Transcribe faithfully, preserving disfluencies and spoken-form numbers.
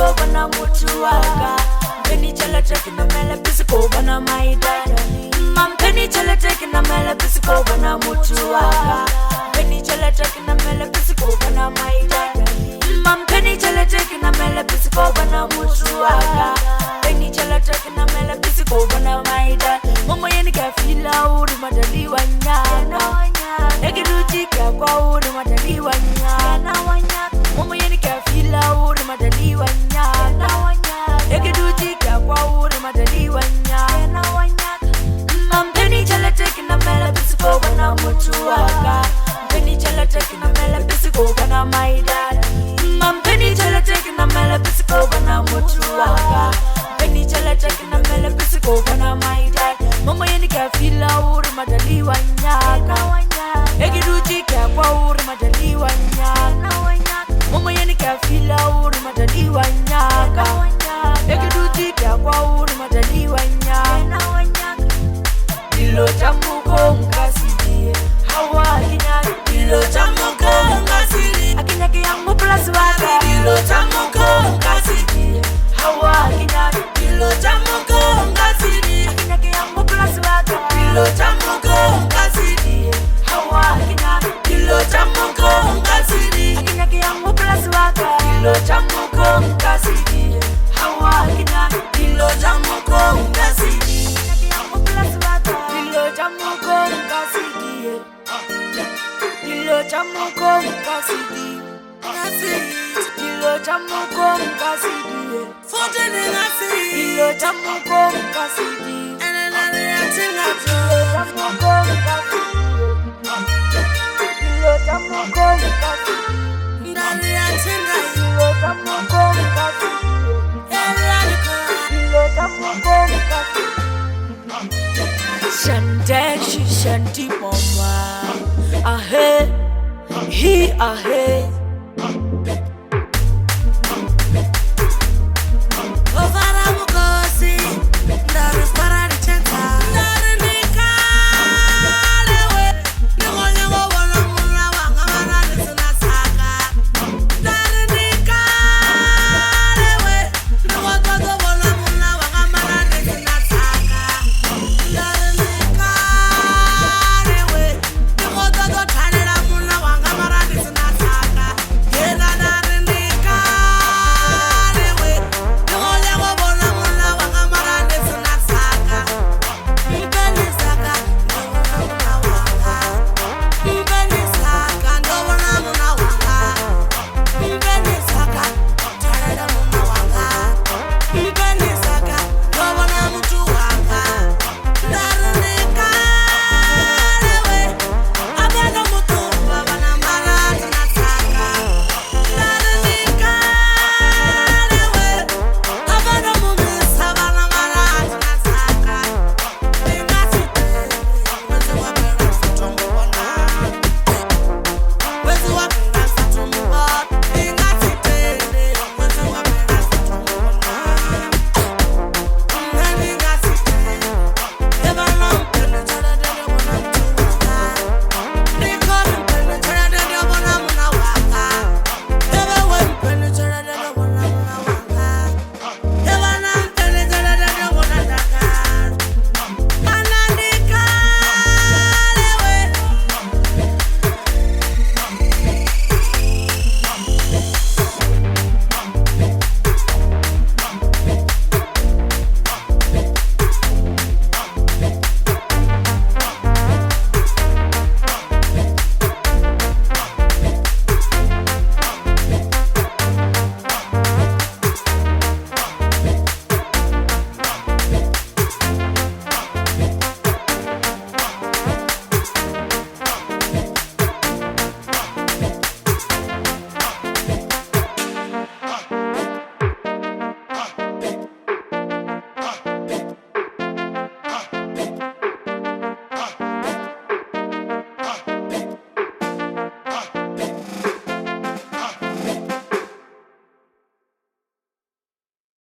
physical bana mutuaka. Penny chala taking a mela physical bana my dad. Mam penny chala taking a mela physical bana mutuaka. Penny chala taking a mela physical bana my dad. Mam penny chala taking a mela physical bana mutuaka. Penny chala taking a mela physical bana my dad. Mama yeni ka fila uri madali wanyana. Egiruti ka kwa uri madali wanyana. Mama yeni ka fila uri madali wanyana. Egiruti ka kwa uri madali wanyana. Mam penny chala taking a mela physical bana mutuaka. Penny chala taking a mela physical bana my dad. Mam penny chala taking a mela physical bana mutuaka. Penny chala taking a mela physical bana my dad. Mama yeni ka fila uri madali wanyana. Egiruti ka kwa uri madali wanyana. Mama yeni ka fila uri madali wanyana. Egiruti ka kwa uri madali wanyana. Ilo chamuko mkasidi hawa kinya. Ilo chamuko mkasidi akinya kiyangu plus waka. Ilo chamuko mkasidi hawa kinya. Ilo chamuko mkasidi akinya kiyangu plus waka. Ilo chamuko mkasidi hawa kinya. Ilo chamuko mkasidi akinya kiyangu plus waka. Ilo chamuko mkasidi hawa kinya. Ilo chamuko mkasidi Ilo chamuko mkasidi. Ilo chamuko mkasidi. Ilo chamuko mkasidi. Ilo chamuko mkasidi. Ilo chamuko mkasidi. Ilo chamuko mkasidi. Ilo chamuko mkasidi. Ilo chamuko mkasidi. Shandeshi shanti mama. Ahe, he ahe.